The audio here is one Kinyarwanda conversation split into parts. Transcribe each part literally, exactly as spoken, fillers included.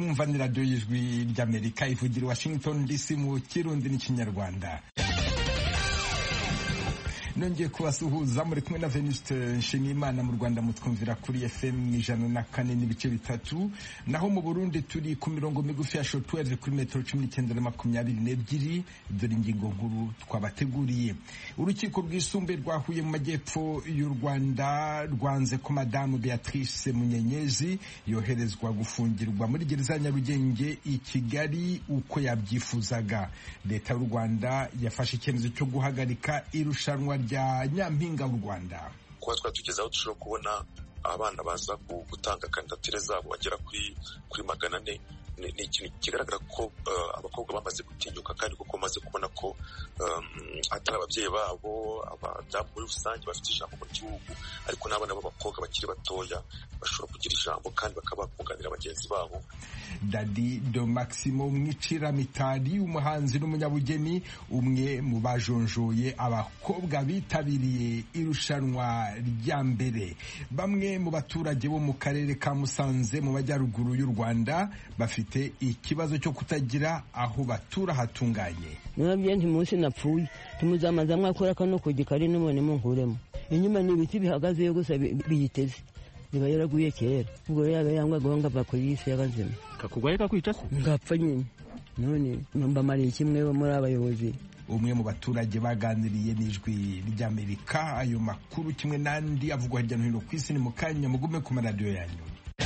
mwumva ni radiyo y'ijwi ry'Amerika ivugira i Washington D C mu Kirundi n'Ikinyarwanda. Nongeye kubasuhuza muri kumwe na Venuste Nshimiyimana. Mu Rwanda mutwumvira kuri F M ijana na kane n'ibice bitatu, naho mu Burundi turi ku mirongo migufi ya shortwave kuri metero cumi n'icyenda na makumyabiri n'ebyiri. Dore ingingo nkuru twabateguriye. Urukiko rwisumbuye rwa Huye mu majyepfo y'u Rwanda rwanze ko Madamu Beatrice Munyenyezi yoherezwa gufungirwa muri gereza ya Nyarugenge i Kigali uko yabyifuzaga. Leta y'u Rwanda yafashe icyemezo cyo guhagarika irushanwa rya Nyampinga w'u Rwanda. Kuba twatugezaho dushobora kubona abana baza gutanga kandidatire zabo bagera kuri kuri magana ane ni ikintu kigaragara ko uh, abakobwa bamaze gutinyuka kandi kuko bamaze kubona ko um, atari ababyeyi babo abadamu muri rusange bafite ijambo mu gihugu, ariko n'abana b'abakobwa bakiri batoya bashobora kugira ijambo kandi bakaba bakunganira bagenzi babo. Dadi Do Maximo Mwicira Mitari, umuhanzi n'umunyabugeni, umwe mu bajonjoye abakobwa bitabiriye irushanwa rya mbere. Bamwe mu baturage bo mu karere ka Musanze mu majyaruguru y'u Rwanda bafite ikibazo cyo kutagira aho batura hatunganye. Mwabye nti munsi napfuye tumuzamaza mwakora kano kugikari n'umone munkuremo inyuma n'ibiti bihagaze yo gusa biyiteze niba yaraguye kera ubwo yaga yangwa gonga bakuyise yabazima kakugwaye kakwica se ngapfa nyine none mba mari kimwe muri abayobozi. Umwe mu baturage baganiriye n'ijwi ry'Amerika. Ayo makuru kimwe nandi avugwa hirya no hino ku isi ni mu kanya, mugume ku maradiyo yanyu.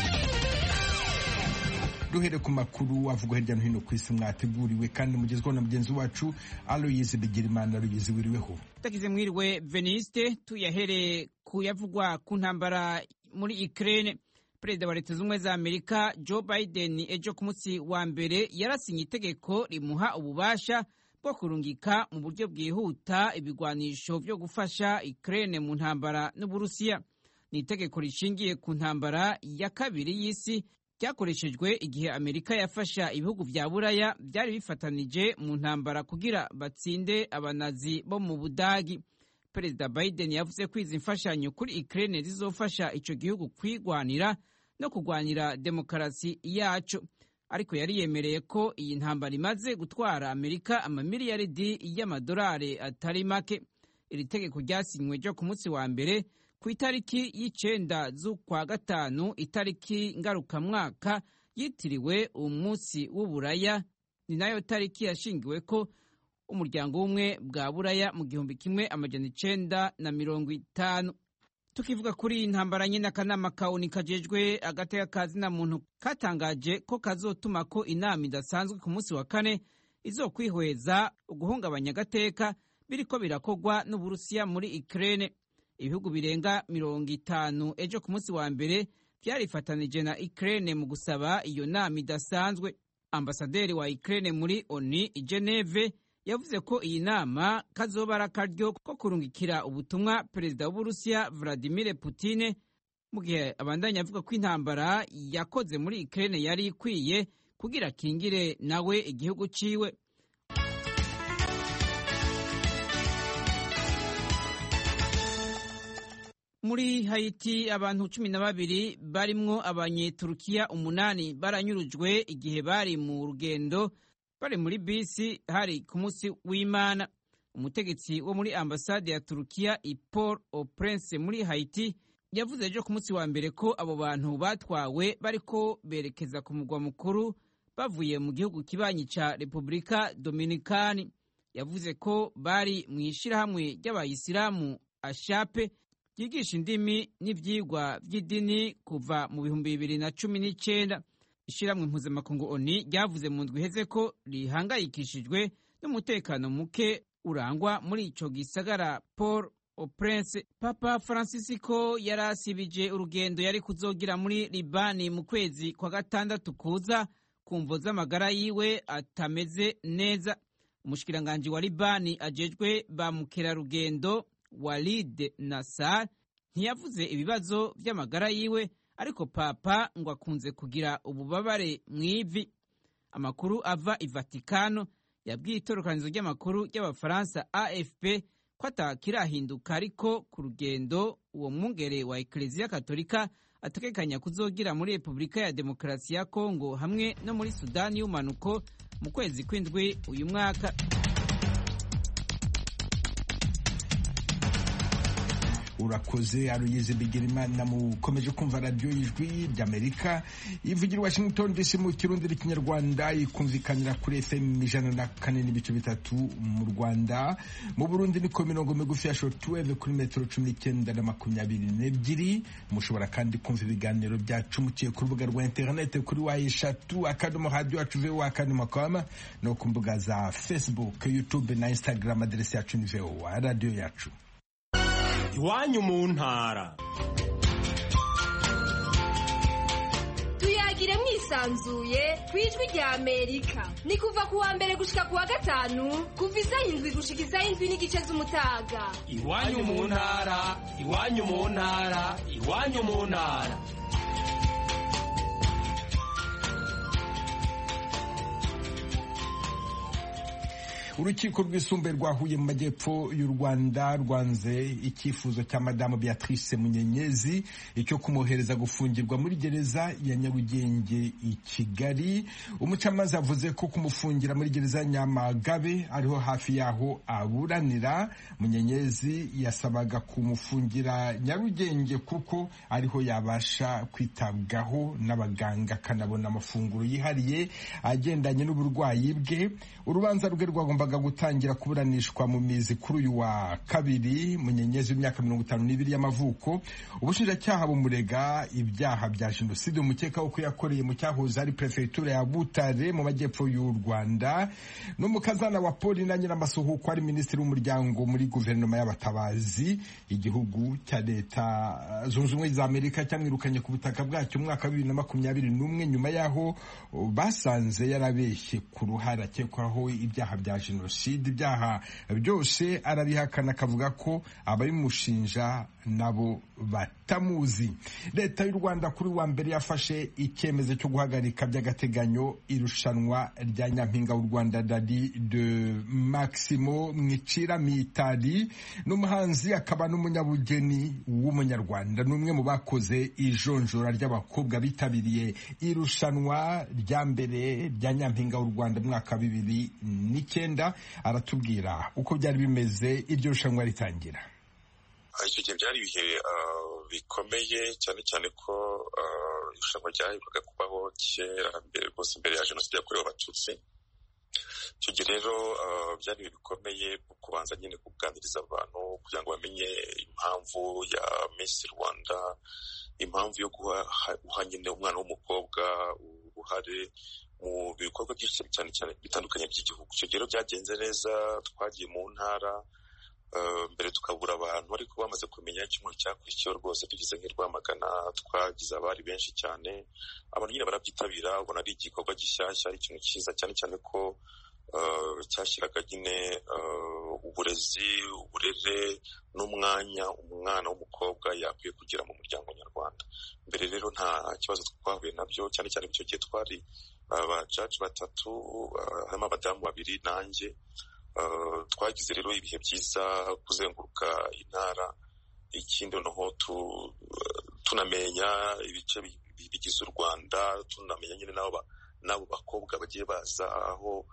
Duhere ku makuru avugwa hirya no hino ku isi mwateguriwe kandi mugezweho na mugenzi wacu Aloyize Bigirimana. Aloyize, wiriweho? Takize mwiriwe Veniste. Tuyahere kuyavugwa ku ntambara muri Ukraine. Perezida wa Leta z'Ubumwe za Amerika Joe Biden ejo ku munsi wa mbere yarasinye itegeko rimuha ububasha bwo kurungika mu buryo bwihuta ibigwanisho byo gufasha Ukraine mu ntambara n'Uburusiya. Ni itegeko rishingiye ku ntambara ya kabiri y'isi ryakoreshejwe igihe Amerika yafasha ibihugu vya Buraya byari bifatanije mu ntambara kugira batsinde abanazi bo mu Budagi. Perezida Biden yavuze ko izi mfashanyo kuri Ukraine zizofasha ico gihugu kwigwanira no kugwanira demokarasi yacu, ariko yari yemereye ko iyi ntambara imaze gutwara Amerika amamiliyaridi y'amadolari atari make. Iri tegeko ryasinywe ryo ku munsi wa mbere ku itariki y'icenda z'ukwa gatanu, itariki ngarukamwaka yitiriwe umunsi w'Uburaya. Ni nayo tariki yashingiwe ko umuryango w'umwe bwa Buraya mu gihumbi kimwe amajana icenda na mirongo itanu. Tukivuga kuri iyi ntambara nyine, akanama kaoni kajejwe agateka kazina muntu katangaje ko kazotuma ko inama idasanzwe ku munsi wa kane izokwihweza uguhungabanya agateka biriko birakogwa n'Uburusiya muri Ukraine. Ibihugu birenga mirongo itanu ejo ku munsi wa mbere vyarifatanije na Ukraine mu gusaba iyo nama idasanzwe. Ambasaderi wa Ukraine muri O N U i Geneve yavuze ko iyi nama kazoba ari akaryo ko kurungikira ubutumwa Perezida w'Uburusiya Vladimir Putin mu gihe abandanya avuga ko intambara yakoze muri Ukraine yari ikwiye kugira kingire nawe igihugu ciwe. Muri Haiti abantu cumi na babiri barimwo abanyeturukiya umunani baranyurujwe igihe bari mu rugendo bari muri bisi hari ku munsi w'Imana. Umutegetsi wo muri ambasade ya Turukiya i Port-au-Prince muri Haiti yavuze ejo ku munsi wa mbere ko abo bantu batwawe bariko berekeza ku mugwa mukuru bavuye mu gihugu kibanyi ca Republika Dominikani. Yavuze ko bari mu ishirahamwe ry'abayisilamu Ashape ryigisha indimi n'ivyigwa vy'idini kuva mu bihumbi bibiri na cumi n'icenda. Ishirahamwe mpuzamakungu O N U ryavuze mu ndwi iheze ko rihangayikishijwe n'umutekano muke urangwa muri ico gisagara Port-au-Prince. Papa Francisco yarasibije urugendo yari kuzogira muri Libani mu kwezi kwa gatandatu kuza kumvo z'amagara yiwe atameze neza. Umushikiranganji wa Libani ajejwe ba mukerarugendo Walid Nassar ntiyavuze ibibazo vy'amagara yiwe, ariko papa ngo akunze kugira ububabare mw'ivi. Amakuru ava i Vatikano yabwiye itorokanizo ry'amakuru ry'abafaransa A F P ko atakirahinduka, ariko ku rugendo uwo mwungere wa Eklezia Katolika ategekanya kuzogira muri Repubulika ya Demokarasi ya Kongo hamwe no muri Sudani y'umanuko mu kwezi kw'indwi uyu mwaka. urakoze Aloyize Bigirimana. Mukomeje kumva radio y'ijwi ry'Amerika ivugira Washington D C mu Kirundi n'Ikinyarwanda, ikumvikanira kuri F M ijana na kane n'ibice bitatu mu Rwanda. Mu Burundi ni ko mirongo migufi ya shortwave kuri metero cumi n'icyenda na makumyabiri n'ebyiri. Mushobora kandi kumva ibiganiro byacu muciye ku rubuga rwa internet kuri wa eshatu akadomo radio yacu v o a akadomo com no ku mbuga za Facebook, YouTube na Instagram. Aderesi yacu ni v o a radio yacu. Iwanyu mu ntara. Tuyagire mwisanzuye kwijwi rya Amerika. Ni kuva ku wa mbere gushika ku wa gatanu kuva isaha indwi gushika isaha indwi n'igice z'umutaga. Iwanyu mu ntara, iwanyu mu ntara, iwanyu mu ntara. Urukiko rwisumbuye rwa Huye mu majyepfo y'u Rwanda rwanze icyifuzo cya Madamu Beatrice Munyenyezi icyo kumuhereza gufungirwa muri gereza ya Nyarugenge i Kigali. Umucamanza avuze ko kumufungira muri gereza ya Nyamagabe ariho hafi yaho aburanira. Munyenyezi yasabaga kumufungira Nyarugenge kuko ariho yabasha kwitabwaho n'abaganga kanabona amafunguro yihariye agendanye n'uburwayi bwe. Urubanza rwe rwagombaga gutangira kuburanishwa mu mizi kuri uyu wa kabiri. Munyenyezi w'imyaka mirongo itanu n'ibiri y'amavuko, ubushinjacyaha bumurega ibyaha bya jenoside umukeka ko yakoreye mu cyahoze ari prefecture ya Butare mu majyepfo y'u Rwanda. N'umukazana wa Paul na Nyiramasuhuko ari minisitiri w'umuryango muri guverinoma y'abatabazi. Igihugu cya leta zunze ubumwe za Amerika cyamwirukanye ku butaka bwacyo mu mwaka wa bibiri na makumyabiri n'umwe nyuma yaho basanze yarabeshye ku ruhara akekwaho ibyaha bya jenoside. Ibyaha byose arabihakana akavuga ko ababimushinja nabo batamuzi. Leta y'u Rwanda kuri wa mbere yafashe icyemezo cyo guhagarika by'agateganyo irushanwa rya Nyampinga w'u Rwanda Dadi de Maximo Mwicira Mitali. N'umuhanzi akaba n'umunyabugeni w'umunyarwanda, n'umwe mu bakoze ijonjora ry'abakobwa bitabiriye irushanwa rya mbere rya Nyampinga w'u Rwanda mu mwaka wa bibiri n'icyenda. Aratubwira uko byari bimeze iryo rushanwa ritangira. Icyo gihe byari ibihe bikomeye cyane cyane ko irushanwa ryaherukaga kubaho kera mbere rwose mbere ya jenoside yakorewe abatutsi. Icyo gihe rero byari ibihe bikomeye kubanza nyine kuganiriza abantu kugira ngo bamenye impamvu ya Miss Rwanda, impamvu yo guha nyine umwana w'umukobwa uruhare mu bikorwa byinshi cyane cyane bitandukanye by'igihugu. Icyo gihe byagenze neza, twagiye mu ntara mbere tukabura abantu, ariko bamaze kumenya icyumweru cyakurikiyeho rwose tugize nk'i Rwamagana twagize abari benshi cyane. Abantu nyine barabyitabira, ubona ari igikorwa gishyashya, ari ikintu cyiza cyane cyane ko cyashyiraga nyine uburezi, uburere n'umwanya umwana w'umukobwa yakwiye kugira mu muryango nyarwanda. Mbere rero nta kibazo twahuye nabyo, cyane cyane icyo gihe twari abajaji batatu, harimo abadamu babiri nanjye. Twagize rero ibihe byiza kuzenguruka intara. Ikindi noneho tunamenya ibice bigize u Rwanda, tunamenya nyine n'abo bakobwa bagiye baza aho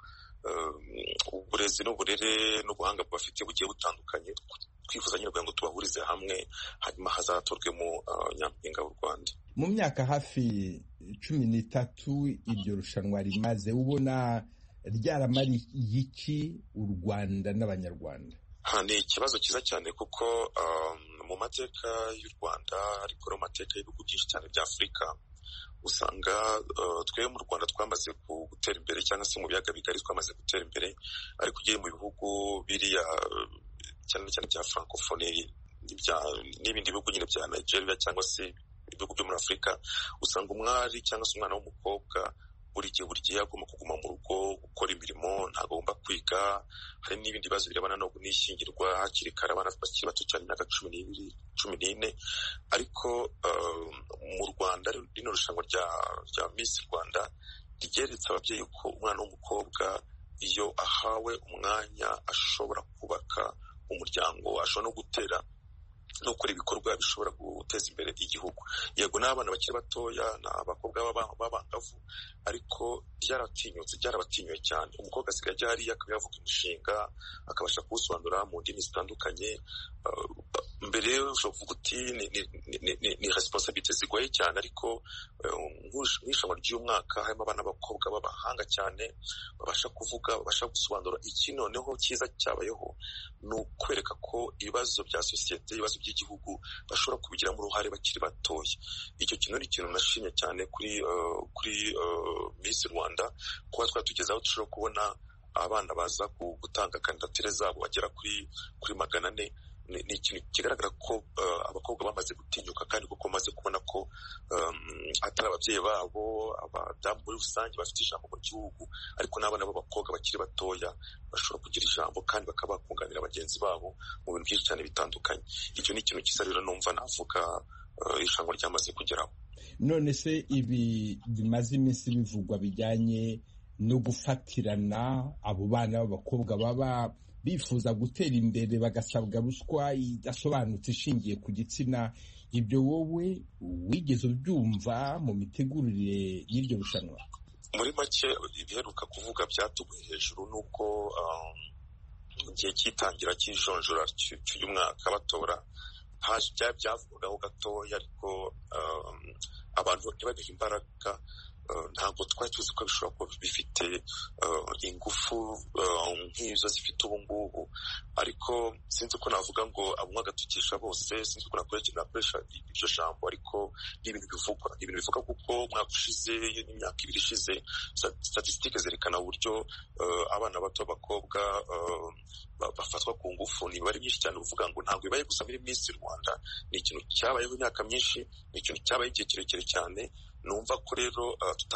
uburezi n'uburere n'ubuhanga bafite bugiye butandukanye. Twifuza nyine kugira ngo tubahurize hamwe hanyuma hazatorwemo Nyampinga w'u Rwanda. Mu myaka hafi cumi n'itatu iryo rushanwa rimaze, ubona ryaramariye iki u Rwanda n'Abanyarwanda? Ni ikibazo cyiza cyane kuko mu mateka y'u Rwanda ariko no mu mateka y'ibihugu byinshi cyane bya Afurika usanga twe mu Rwanda twamaze gutera imbere, cyangwa se mu biyaga bigari twamaze gutera imbere, ariko ugiye mu bihugu biriya cyane cyane bya francophonie n'ibindi bihugu nyine bya Nigeria cyangwa se ibihugu byo muri Afurika, usanga umwari cyangwa se umwana w'umukobwa buri gihe buri gihe agomba kuguma mu rugo gukora imirimo, ntagomba kwiga. Hari n'ibindi bibazo birebana no n'ishyingirwa hakiri kare, abana bakiri bato cyane imyaka cumi n'ibiri cumi n'ine. Ariko mu Rwanda rino rushanwa rya rya Miss Rwanda ryeretse ababyeyi ko umwana w'umukobwa iyo ahawe umwanya ashobora kubaka umuryango, ashobora no gutera no gukora ibikorwa bishobora guteza imbere igihugu. Yego n'abana bakiri batoya n'abakobwa b'abangavu, ariko byaratinyutse byarabatinyuye cyane. Umukobwa asigaye ajya hariya akaba yavuga imishinga akabasha kuwusobanura mu ndimi zitandukanye. Mbere ushobora kuvuga uti ni responsibility zigoye cyane, ariko nk'irushanwa ry'umwaka harimo abana b'abakobwa b'abahanga cyane babasha kuvuga, babasha gusobanura. Iki noneho cyiza cyabayeho ni ukwereka ko ibibazo bya sosiyete, ibibazo by'igihugu bashobora kubigiramo uruhare bakiri batoya. Icyo kintu ni ikintu nashimye cyane kuri uh, kuri uh, Miss Rwanda, kuba twatugezaho dushobora kubona abana baza gutanga kandidatire zabo bagera kuri kuri magana ane. Ni ikintu kigaragara ko uh, abakobwa bamaze gutinyuka, kandi kuko bamaze kubona ko um, atari ababyeyi babo, abadamu muri rusange bafite ijambo mu gihugu, ariko n'abana b'abakobwa bakiri batoya bashobora kugira ijambo kandi bakaba bakunganira bagenzi babo mu bintu byinshi cyane bitandukanye. Icyo ni ikintu cyiza rero numva navuga uh, irushanwa ryamaze kugeraho. None se ibi bimaze iminsi bivugwa bijyanye no gufatirana abo bana b'abakobwa baba bifuza gutera imbere bagasabwa ruswa idasobanutse ishingiye ku gitsina, ibyo wowe wigeze ubyumva mu mitegurire y'iryo rushanwa? Muri make ibiheruka kuvuga byatuguye hejuru, nuko mu gihe cy'itangira cy'ijonjora cy'uyu mwaka batora haje byavugagaho gatoya, ariko abantu ntibagahe imbaraga. Ntabwo twari tuzi ko bishobora kuba bifite ingufu nk'izo zifite ubu ngubu, ariko sinzi uko navuga ngo abumwe agatukisha bose, sinzi uko nakoresha iryo jambo, ariko ni ibintu bivugwa ni ibintu bivugwa kuko umwaka ushize n'imyaka ibiri ishize statisitike zerekana uburyo abana bato b'abakobwa bafatwa ku ngufu. Ni imibare myinshi cyane uvuga ngo ntabwo bibaye gusa muri Miss Rwanda, ni ikintu cyabayeho imyaka myinshi, ni ikintu cyabaye igihe kirekire cyane. Numva ko rero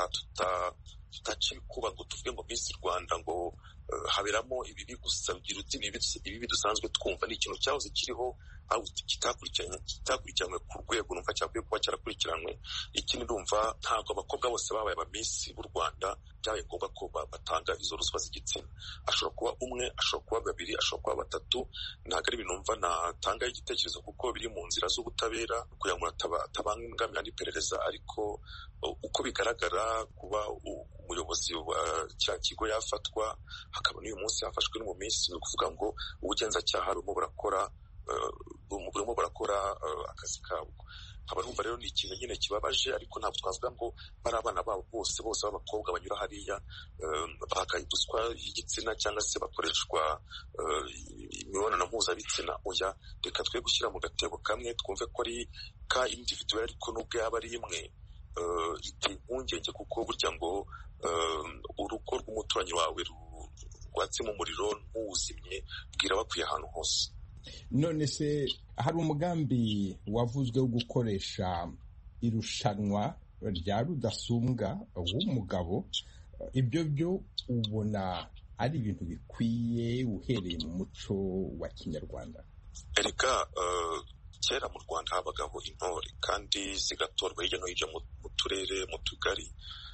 tutaciye kuba ngo tuvuge ngo Miss Rwanda ngo haberamo ibibi gusa, ibibi dusanzwe twumva. Ni ikintu cyahoze kiriho, aho kitakurikiranywe ku rwego numva cyakwiye kuba cyarakurikiranwe. Ikindi ndumva ntabwo abakobwa bose babaye aba Miss b'u Rwanda byabaye ngombwa ko batanga izo ruswa z'igitsina. Ashobora kuba umwe, ashobora kuba babiri, ashobora kuba batatu. Ntabwo ari ibintu numva natangaho igitekerezo, kuko biri mu nzira z'ubutabera kugira ngo atabangamira n'iperereza. Ariko uko bigaragara, kuba umuyobozi wa cya kigo yafatwa, hakaba n'uyu munsi hafashwe no mu minsi, ni ukuvuga ngo ubugenzacyaha burimo burakora burimo burakora akazi kabwo. Nkaba numva rero ni ikintu nyine kibabaje, ariko ntabwo twavuga ngo bari abana babo bose bose b'abakobwa banyura hariya bakayiduswa y'igitsina cyangwa se bakoreshwa imibonano mpuzabitsina. Oya, reka twe gushyira mu gatebo kamwe, twumve ko ari ka individual, ariko nubwo yaba ari imwe iteye impungenge, kuko burya ngo urugo rw'umuturanyi wawe rwatsemo umuriro ntuwuzimye, bwira bakwiye ahantu hose. None se hari umugambi wavuzwe wo gukoresha irushanwa rya rudasumbwa w'umugabo, ibyo byo ubona ari ibintu bikwiye uhereye mu muco wa Kinyarwanda? Erega kera mu Rwanda habagaho intore, kandi zigatorwa hirya no hino mu turere, mu tugari,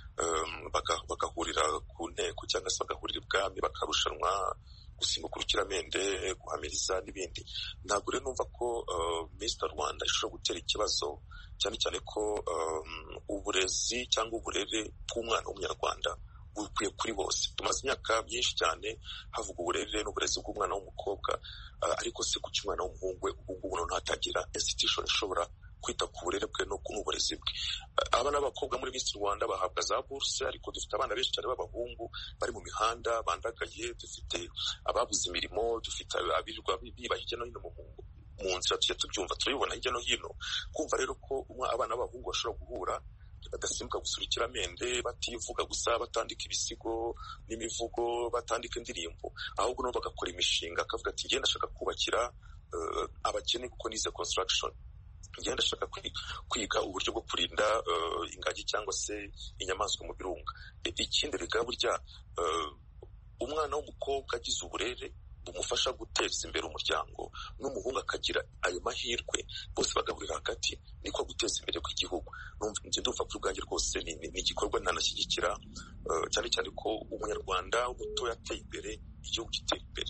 bagahurira ku nteko cyangwa se bagahurira ibwami bakarushanwa gusimbuka urukiramende, guhamiriza n'ibindi. Ntabwo rero numva ko Miss Rwanda ishobora gutera ikibazo, cyane cyane ko uburezi cyangwa uburere bw'umwana w'umunyarwanda bukwiye kuri bose. Tumaze imyaka myinshi cyane havuga uburere n'uburezi bw'umwana w'umukobwa, ariko se kuki umwana w'umuhungu we ubu ngubu noneho hatagira institution ishobora kwita ku burere bwe no ku n'uburezi bwe? Abana b'abakobwa muri Miss Rwanda bahabwa za bourse, ariko dufite abana benshi cyane b'abahungu bari mu mihanda bandagaye, dufite ababuze imirimo, dufite abirirwa biba hirya no hino mu mu nzira, tujya tubyumva turabibona hirya no hino. Kumva rero ko abana b'abahungu bashobora guhura badasimbuka gusa urukiramende, bativuga gusa, batandika ibisigo n'imivugo, batandika indirimbo, ahubwo nabo bagakora imishinga, akavuga ati ngenda ashaka kubakira uh, abakene kuko nize construction, ngenda ashaka kwiga uburyo bwo kurinda uh, ingagi cyangwa se inyamaswa mu birunga. Ikindi rega burya uh, umwana w'umukobwa agize uburere bumufasha guteza imbere umuryango, n'umuhungu akagira ayo mahirwe, bose bagahurira hagati, niko guteza imbere kw'igihugu. Njye ndumva kuri ubwanjye rwose ni igikorwa ntanashyigikira, cyane cyane ko umunyarwanda muto yateye imbere, igihugu gitera imbere.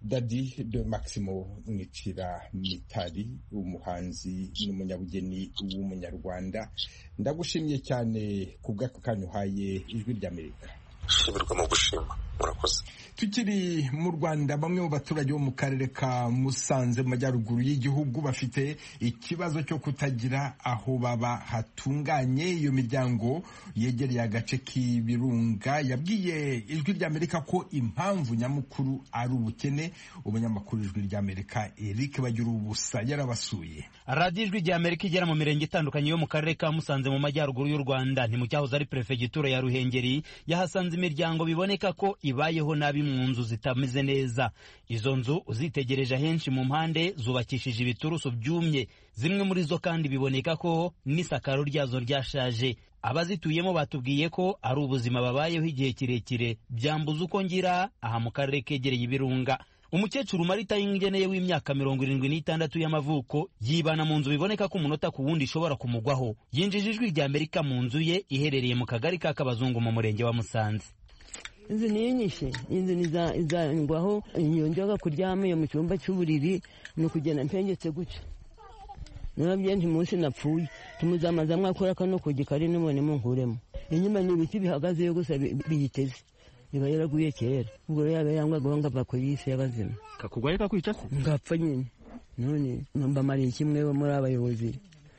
Dadi de Maximo Mwicira Mitari, umuhanzi n'umunyabugeni w'umunyarwanda, ndagushimiye cyane kubw'ako kanya uhaye Ijwi ry'Amerika. Shimirwa mu gushima, murakoze. Tukiri mu Rwanda, bamwe mu baturage bo mu karere ka Musanze mu majyaruguru y'igihugu bafite ikibazo cyo kutagira aho baba hatunganye. Iyo miryango yegereye agace k'ibirunga yabwiye Ijwi ry'Amerika ko impamvu nyamukuru ari ubukene. Umunyamakuru Ijwi ry'Amerika Eric Bagirubusa yarabasuye. Radio Ijwi ry'Amerika igera mu mirenge itandukanye yo mu karere ka Musanze mu majyaruguru y'u Rwanda, ni mu cyahoze ari prefegitura ya Ruhengeri, yahasanze imiryango biboneka ko ibayeho nabi mu nzu zitameze neza. Izo nzu uzitegereje henshi mu mpande zubakishije ibituruso byumye, zimwe muri zo kandi biboneka ko n'isakaro ryazo ryashaje. Abazituyemo batubwiye ko ari ubuzima babayeho igihe kirekire, byambuza uko ngira aha mu karere kegereye ibirunga. Umukecuru Marita Yingeneye w'imyaka mirongo irindwi n'itandatu y'amavuko yibana mu nzu biboneka ko umunota ku wundi ishobora kumugwaho. Yinjije Ijwi ry'Amerika mu nzu ye iherereye mu kagari ka Kabazungu mu murenge wa Musanze. Inzu niyinyishe, inzu izangwaho nyonjaga kuryama mu cyumba cy'uburiri no kugenda ntengetse guca. Nababye nti munsi napfuye, tumuzamaza mwakora kano kugikari n'umone mu nkuremo. Inyuma ni ibiti bihagaze yo gusa biyiteze. Iba yaraguye kera, ubwo yabe yangwa gonga bakuyise y'abazima. Kakugwaye kakwica se? Ngapfa nyine. None mba mari kimwe bo muri abayobozi.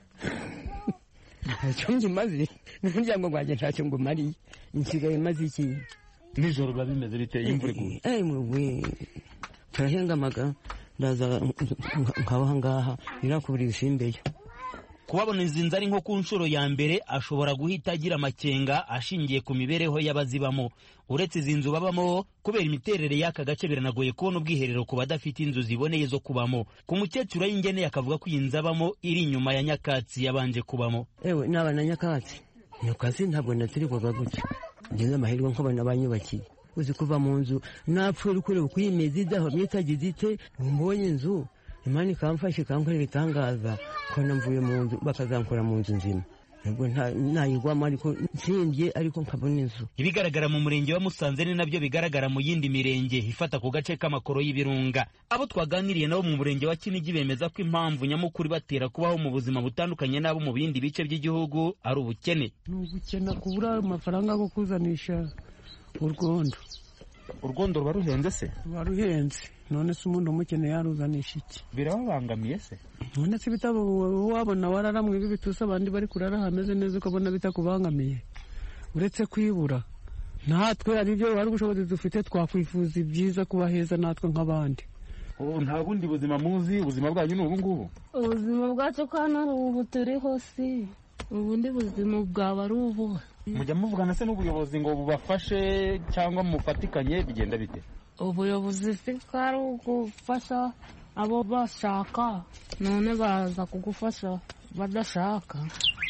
Cyonje mazi, n'umuryango gwaje ntacyo ngo mari. Insigaye mazi iki? Nijoro biba bimeze biteye imvura iguye. Eh mwe. Turahengamaga ndaza nkabaha ngaha irakubura ibisimbeyo. Kubabona izinzi ari nko ku nshuro ya mbere ashobora guhita agira amakenga ashingiye ku mibereho y'abazibamo. Uretse izinzu babamo, kubera imiterere y'aka gace biranagoye kubona ubwiherero ku badafite inzu ziboneye zo kubamo. Ku mukecuru Yingeneye akavuga ko iyi nzu abamo iri inyuma ya nyakatsi yabanje kubamo. Ewe n'abana nyakatsi, nyakatsi ntabwo natirikwaga gutya. Ngeze amahirwe nk'abana banyubakiye. Uzi kuva mu nzu napfuye ukure ukwimeza idaho myitagize ite mbonye inzu. Imana ikamfashe ikankorera itangaza ko namvuye mu nzu bakazankora mu nzu nzima. Nubwo ntayigwamo ariko nsimbye ariko nkabona inzu. Ibigaragara mu murenge wa Musanze ni nabyo bigaragara mu yindi mirenge ifata ku gace k'amakoro y'ibirunga. Abo twaganiriye nabo mu murenge wa Kinigi bemeza ko impamvu nyamukuru batera kubaho mu buzima butandukanye nabo mu bindi bice by'igihugu ari ubukene. Ubukene kubura amafaranga yo kuzanisha urwondo. Urwondo ruba ruhenze se? Ruba ruhenze. None se umuntu umukene yaruzanisha iki? Birabangamiye se? None se bitabo wabona wararamwe ibi bitusa abandi bari kurara hameze neza ukabona bitakubangamiye. Uretse kwibura natwe ari byo bari gushoboza dufite twakwifuza ibyiza kuba heza natwe nk'abandi. Oh, nta bundi buzima muzi, ubuzima bwanyu ni ubu ngubu? Ubuzima bwacu kana ubu turiho si. Ubundi buzima bwaba ari ubu. Mujya muvugana se n'ubuyobozi ngo bubafashe cyangwa mufatikanye bigenda bite? Ubuyobozi fikari ugufasha abo bashaka none baza kugufasha badashaka.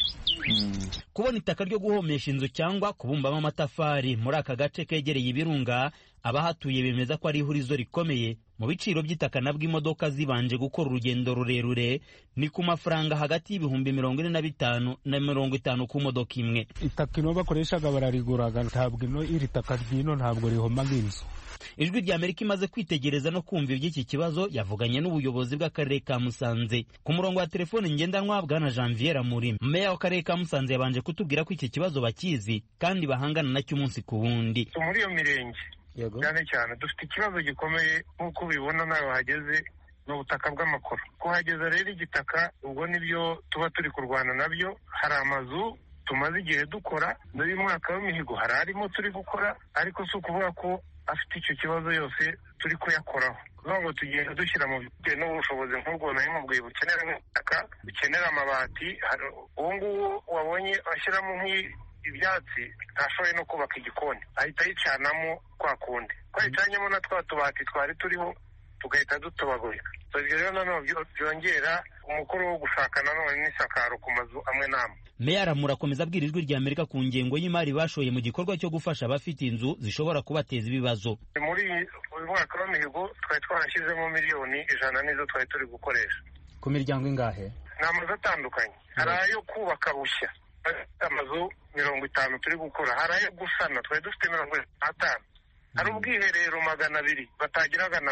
Kubona itaka ryo guhomesha inzu cyangwa kubumbamo amatafari muri aka gace kegereye ibirunga, abahatuye bemeza ko ari ihurizo rikomeye. Mu biciro by'itaka nabwo imodoka zibanje gukora urugendo rurerure ni ku mafaranga hagati y'ibihumbi mirongo ine na bitanu na mirongo itanu ku modoka imwe. Itaka ino bakoreshaga barariguraga, ntabwo ino iri taka ryino ntabwo rihomaga inzu. Ijwi ry'Amerika imaze kwitegereza no kumva iby'iki kibazo yavuganye n'ubuyobozi bw'akarere ka Musanze. Ku murongo wa telefone ngendanwa bwana Janvier Muri, meya w'akarere ka Musanze, yabanje kutubwira ko iki kibazo bakizi kandi bahangana nacyo umunsi ku wundi. Muri iyo mirenge cyane cyane dufite ikibazo gikomeye nk'uko ubibona nawe wahageze n'ubutaka bw'amakoro. Kuhageza rero igitaka ubwo nibyo tuba turi kurwana nabyo. Hari amazu tumaze igihe dukora muri uyu mwaka w'imihigo hari arimo turi gukora, ariko si ukuvuga ko afite icyo kibazo yose turi kuyakoraho. Nubwo tugenda dushyira mu bitewe n'ubushobozi nk'ubwo nayo mubwiye bukenera nk'itaka, bukenera amabati. Uwo nguwo wabonye ashyiramo ibyatsi ntashoboye no kubaka igikoni, ahita yicanamo kwa kundi twayicanyemo na twa tubati twari turiho tugahita dutobagurika. Ibyo rero nanone byongera umukoro wo gushaka nanone n'isakaro ku mazu amwe n'amwe. Meya Ramura akomeza abwira Ijwi ry'Amerika ku ngengo y'imari bashoye mu gikorwa cyo gufasha abafite inzu zishobora kubateza ibibazo. Muri uyu mwaka w'imihigo twari twarashyizemo miliyoni ijana nizo twari turi gukoresha. Ku miryango ingahe? Ni amazu atandukanye. Hari ayo kubaka bushya, amazu mirongo itanu turi gukora. Hari ayo gusana twari dufite mirongo itanu. Hari ubwiherero magana abiri batagiraga namba.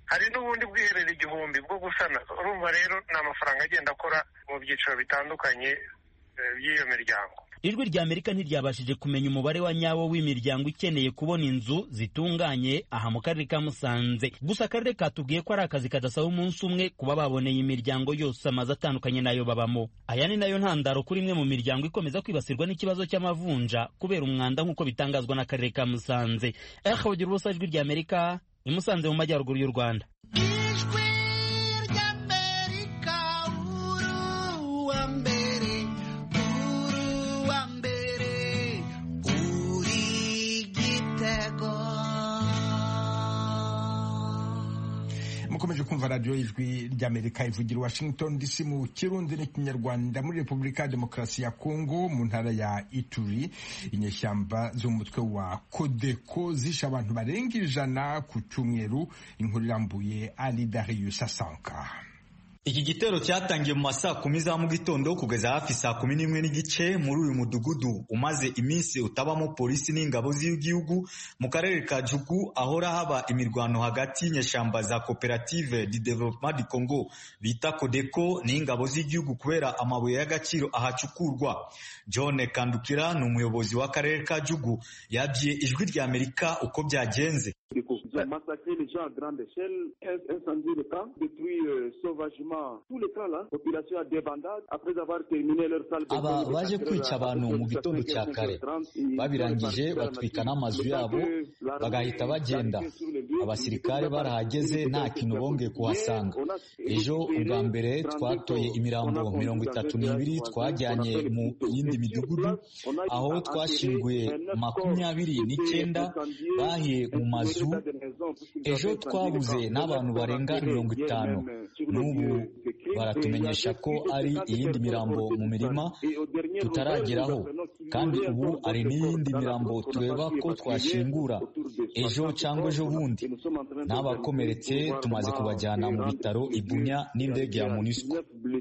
hari n'ubundi bwiherero igihumbi bwo gusana. Urumva rero ni amafaranga agenda akora mu byiciro bitandukanye by'iyo miryango. Ijwi rya Amerika ntiryabashije kumenya umubare wa nyawo w'imiryango ikeneye kubona inzu zitunganye aha mu karere ka Musanze. Gusa akarere katubwiye ko ari akazi kadasaba umunsi umwe kuba baboneye imiryango yose amazu atandukanye nayo babamo. Aya ni nayo ntandaro kuri imwe mu miryango ikomeza kwibasirwa n'ikibazo cy'amavunja kubera umwanda nk'uko bitangazwa n'akarere ka Musanze. Eh, Bagira ubusa, Ijwi rya Amerika i Musanze mu majyaruguru y'u Rwanda. mukomeje kumva radio y'Ijwi ry'Amerika ivugira Washington D C mu Kirundi n'Ikinyarwanda. Muri Repubulika ya Demokarasi ya Kongo mu ntara ya Ituri, inyeshyamba zo mu mutwe wa Kodeko zisha abantu barenga ijana ku cyumweru. Inkuru irambuye Ali Darius Asanka. Iki gitero cyatangiye mu masaa kumi za mu gitondo kugeza hafi saa kumi n'imwe n'igice muri uyu mudugudu umaze iminsi utabamo polisi n'ingabo z'igihugu mu karere ka Jugu, ahora haba imirwano hagati y'inyeshyamba za Coopérative du Développement du Congo bita Kodeko n'ingabo z'igihugu kubera amabuye y'agaciro ahacukurwa. John Kandukira ni umuyobozi w'akarere ka Jugu, yabwiye Ijwi rya Amerika uko byagenze. Massacrer les gens à grande échelle, incendier le camp, détruire euh, sauvagement tout le camp là, population à débandade après avoir terminé leur salle de aba baje kwica abantu mu gitondo cya kare, babirangije batwika n'amazu yabo bagahita bagenda. Abasirikare barahageze nta kintu bongeye kuhasanga. Ejo ubwa mbere twatoye imirambo mirongo itatu n'ibiri twajyanye mu yindi midugudu, aho twashinguye makumyabiri n'icyenda bahiye mu mazu. Ejo twabuze n'abantu barenga mirongo itanu. N'ubu baratumenyesha ko ari iyindi mirambo mu mirima tutarageraho, kandi ubu ari n'iyindi mirambo tureba ko twashingura ejo cyangwa ejo bundi. N'abakomeretse tumaze kubajyana mu bitaro i Bunya n'indege ya MONUSCO.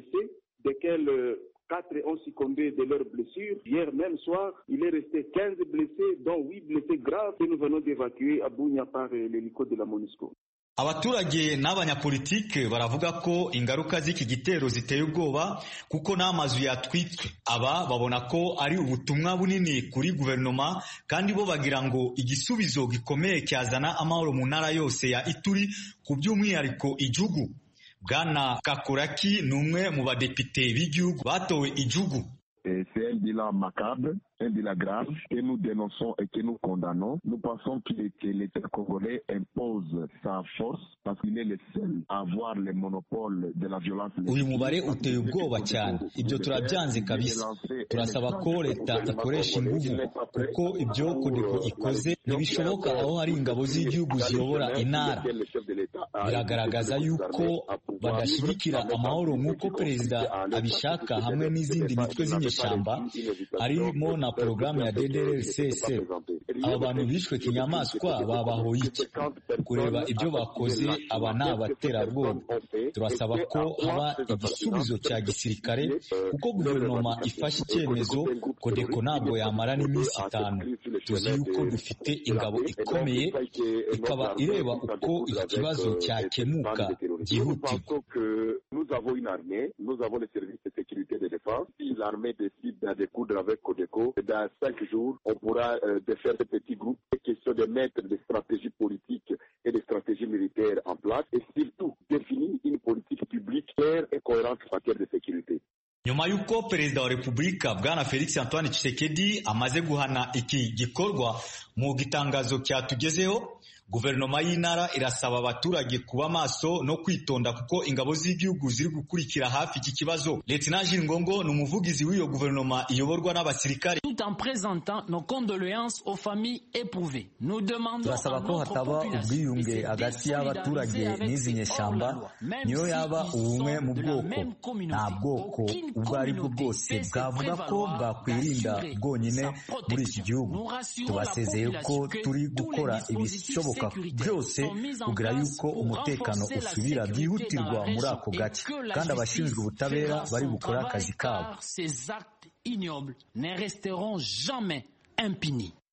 Quatre ont succombé de leurs blessures. Hier même soir, il est resté quinze blessés, dont huit blessés graves que nous venons d'évacuer à Bunya par l'hélico de la MONUSCO. Abaturage n'abanyapolitike baravuga ko ingaruka z'iki gitero ziteye ubwoba kuko n'amazu yatwitswe. Aba babona ko ari ubutumwa bunini kuri guverinoma, kandi bo bagira ngo igisubizo gikomeye cyazana amahoro mu ntara yose ya Ituri, ku by'umwihariko Ijugu. Bwana Kakuraki ni umwe mu badepite b'igihugu batowe Ijugu. C'est un bilan macabre, un bilan grave que nous dénonçons et que nous condamnons. Nous pensons que l'État congolais impose sa force parce qu'il est le seul à avoir le monopole de la violence. Uyu mubare uteye ubwoba cyane, ibyo turabyanze kabisa. Turasaba ko leta ikoresha ingufu kuko ibyo Kodeko ikoze ntibishoboka aho hari ingabo z'igihugu ziyobora intara. Biragaragaza yuko badashyigikira amahoro nk'uko perezida abishaka, hamwe n'izindi mitwe z'inyeshyamba harimo na porogaramu ya D D R C S. Aba bantu bishwe kinyamaswa babahoye iki? Kureba ibyo bakoze, aba ni abaterabwoba. Turasaba ko haba igisubizo cya gisirikare kuko guverinoma ifashe icyemezo. Kodeko ntabwo yamara n'iminsi itanu. Tuzi yuko dufite ingabo ikomeye ikaba ireba uko iki kibazo cyakemuka byihutirwa. Nous avons une armée, nous avons les services de sécurité et de défense. Si l'armée décide de découdre avec Kodeko, dans cinq jours, on pourra euh, défaire des petits groupes. C'est question de mettre des stratégies politiques et des stratégies militaires en place et surtout définir une politique publique claire et cohérente en matière de sécurité. Nyuma y'uko perezida wa Repubulika Bwana Felix Antoine Tshisekedi amaze guhana iki gikorwa mu gitangazo cyatugezeho, guverinoma y'intara irasaba abaturage kuba maso no kwitonda kuko ingabo z'igihugu ziri gukurikira hafi iki kibazo. Lieutenant Jules Ngongo ni umuvugizi w'iyo guverinoma iyoborwa n'abasirikare. Tout en présentant nos condoléances aux familles éprouvées, nous demandons turasaba ko hataba ubwiyunge hagati y'abaturage n'izi nyeshyamba, niyo yaba ubumwe mu bwoko. Nta bwoko ubwo ari bwo bwose bwavuga ko bwakwirinda bwonyine muri iki gihugu. Tubasezeye ko turi gukora ibishoboka byose kugira yuko umutekano usubira byihutirwa muri ako gace, kandi abashinzwe ubutabera bari gukora akazi kabo. Ces actes ignobles ne resteront jamais impunis.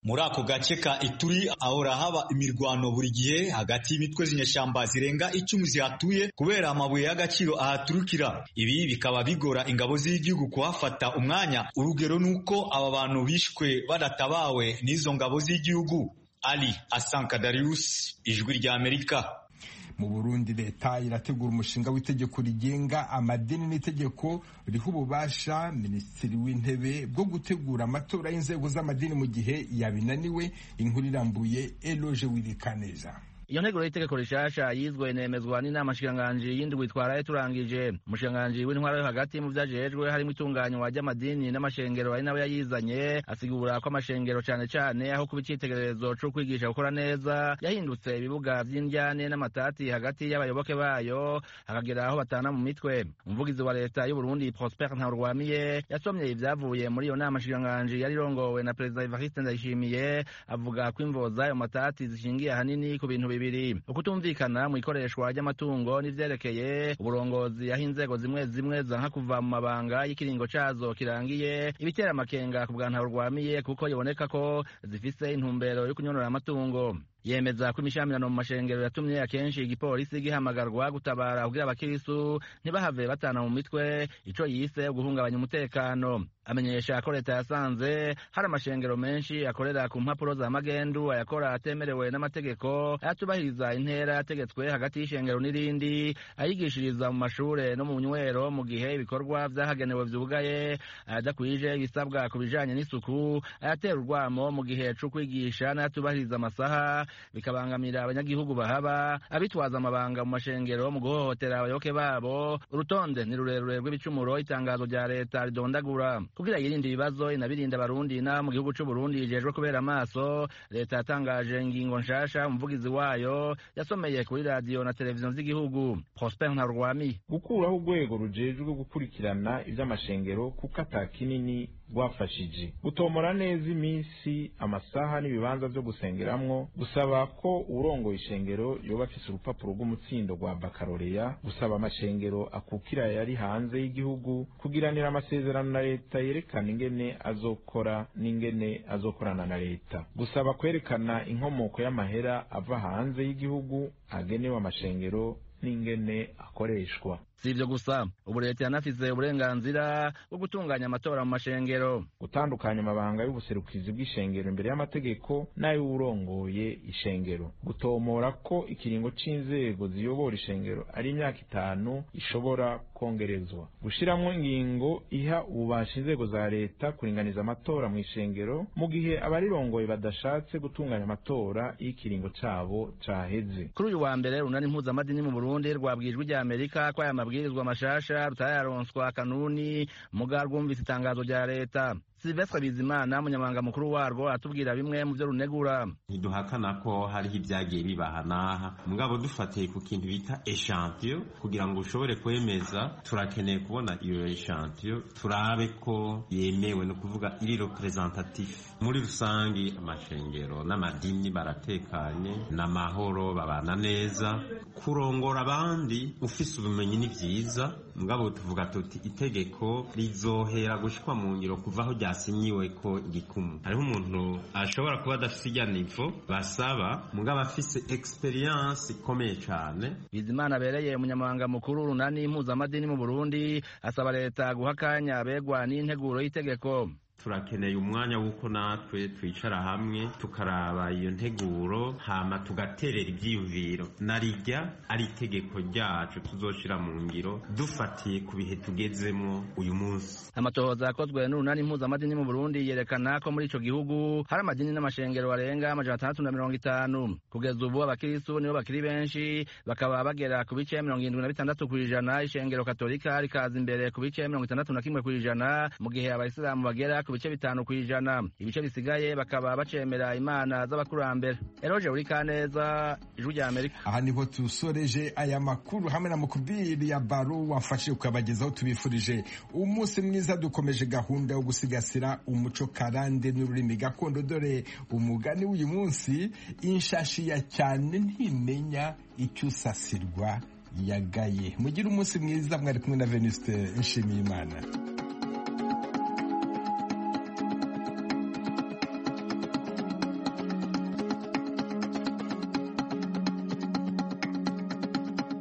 muri ako gace ka Ituri ahora haba imirwano buri gihe hagati y'imitwe z'inyeshyamba zirenga icumi zihatuye kubera amabuye y'agaciro ahaturukira. Ibi bikaba bigora ingabo z'igihugu kuhafata umwanya. Urugero nuko aba bantu bishwe badatabawe n'izo ngabo z'igihugu. Ali Asanka Darius, Ijwi rya Amerika. Mu Burundi leta irategura umushinga w'itegeko rigenga amadini n'itegeko riha ububasha Minisitiri w'Intebe bwo gutegura amatora y'inzego z'amadini mu gihe yabinaniwe. Inkuru irambuye Eloge Wirikaneza. Iyo nteguro y'itegeko rishasha yizwe inemezwa n'inama nshikiranganji y'indwi twaraye turangije. Umushikiranganji w'intwaro yo hagati mu vyajejwe harimo itunganywa ry'amadini n'amashengero ari nawe yayizanye, asigura ko amashengero cane cane aho kuba icitegererezo co kwigisha gukora neza yahindutse ibibuga vy'indyane n'amatati hagati y'abayoboke bayo hakagera aho batana mu mitwe. Umuvugizi wa leta y'u Burundi Prosper Ntarwamiye yasomye ivyavuye muri iyo nama nshikiranganji yari irongowe na Perezida Evariste Ndayishimiye, avuga ko imvoza ayo matati zishingiye ahanini ku bintu bibiri: ukutumvikana mu ikoreshwa ry'amatungo n'ivyerekeye uburongozi aho inzego zimwe zimwe zanka kuva mu mabanga y'ikiringo cazo kirangiye, ibitera amakenga ku bwa Ntarwamiye kuko yiboneka ko zifise intumbero yo kunyonora amatungo. Yemeza ko imishamirano mu mashengero yatumye akenshi igipolisi gihamagarwa gutabara kugira abakirisu ntibahave batana mu mitwe, ico yise guhungabanya umutekano. Amenyesha ko leta yasanze hari amashengero menshi akorera ku mpapuro za magendu, ayakora atemerewe n'amategeko, ayatubahiriza intera yategetswe hagati y'ishengero n'irindi, ayigishiriza mu mashure no mu nywero mu gihe ibikorwa vyahagenewe vyugaye, ayadakwije ibisabwa ku bijanye n'isuku, ayatera urwamo mu gihe co kwigisha n'ayatubahiriza amasaha, bikabangamira abanyagihugu bahaba, abitwaza amabanga mu mashengero mu guhohotera abayoboke babo. Urutonde ni rurerure rw'ibicumuro itangazo rya leta ridondagura. Kugira yirinde ibibazo inabirinda abarundi na mu gihugu c'u Burundi ijejwe kubera amaso, leta yatangaje ingingo nshasha. Umuvugizi wayo yasomeye kuri radio na televiziyo z'igihugu. Prosper Ntarwami: gukuraho urwego rujejwe gukurikirana ivy'amashengero kuko atakinini rwafashije, gutomora neza iminsi, amasaha n'ibibanza vyo gusengeramwo, gusaba ko urongoye ishengero yoba afise urupapuro rw'umutsindo rwa bakaloreya, gusaba amashengero akukira yari hanze y'igihugu kugiranira amasezerano na leta yerekana ingene azokora n'ingene azokorana na leta, gusaba kwerekana inkomoko y'amahera ava hanze y'igihugu agenewe amashengero n'ingene akoreshwa. Si ivyo gusa, ubu leta yanafise uburenganzira bwo gutunganya amatora mu mashengero, gutandukanya amabanga y'ubuserukizi bw'ishengero imbere y'amategeko n'ay'uwurongoye ishengero, gutomora ko ikiringo c'inzego ziyobora ishengero ari imyaka itanu ishobora kongerezwa, gushiramwo ingingo iha ububasha inzego za leta kuringaniza amatora mu ishengero mu gihe abarirongoye badashatse gutunganya amatora y'ikiringo cabo caheze. Kuri uyu wa mbere runani mpuzamadini mu Burundi rwabwijwe rya Amerika ko aya mabwirizwa mashasha rutararonswa kanuni muga rwumvise itangazo rya leta. Silvestre Bizimana umunyamabanga mukuru warwo atubwira bimwe mu byo runegura. Ntiduhakana ko hariho ibyagiye bibahanaha, mugabo dufatiye ku kintu bita echantillon kugira ngo ushobore kwemeza, turakeneye kubona iyo echantillon turabe ko yemewe, no kuvuga iri representatif. Muri rusangi amashengero n'amadini baratekanye n'amahoro, babana neza, kurongora abandi ufise ubumenyi ni vyiza, mugabo tuvuga tuti itegeko rizohera gushikwa mu ngiro kuvaho yasinyiwe ko igikumu. Hariho umuntu ashobora kuba adafise irya nivo basaba, mugabo afise experience ikomeye cane. Bizimana abereye umunyamabanga mukuru runani impuzamadini mu Burundi asaba leta guhakanya abegwa n'integuro y'itegeko. Turakeneye umwanya wuko natwe twicara hamwe tukaraba iyo nteguro, hama tugaterera ivyiyumviro narijya ari itegeko ryacu tuzoshira mu ngiro dufatiye ku bihe tugezemo uyu munsi. Amatohoza yakozwe n'urunani impuzamadini mu Burundi yerekana ko muri ico gihugu hari amadini n'amashengero arenga amajana atandatu na mirongo itanu. Kugeza ubu abakirisu nibo bakiri benshi, bakaba bagera ku bice mirongo irindwi na bitandatu kw'ijana, ishengero katolika rikaza imbere ku bice mirongo itandatu na kimwe kw'ijana, mu gihe abayisilamu bagera bice bitanu kwijana. Ibice bisigaye bakaba bacemera imana z'abakurambere. Eroje Urikaneza, Ijwi rya Amerika. Aha niho tusoreje aya makuru hamwe na Mukubiri ya Baro wafashe kubagezaho. Tubifurije umunsi mwiza, dukomeje gahunda yo gusigasira umuco karande n'ururimi gakondo. Dore umugani w'uyu munsi: inshashi ya cyane ntimenya icyo usasirwa yagaye. Mugire umunsi mwiza, mwari kumwe na Venuste Nshimiyimana.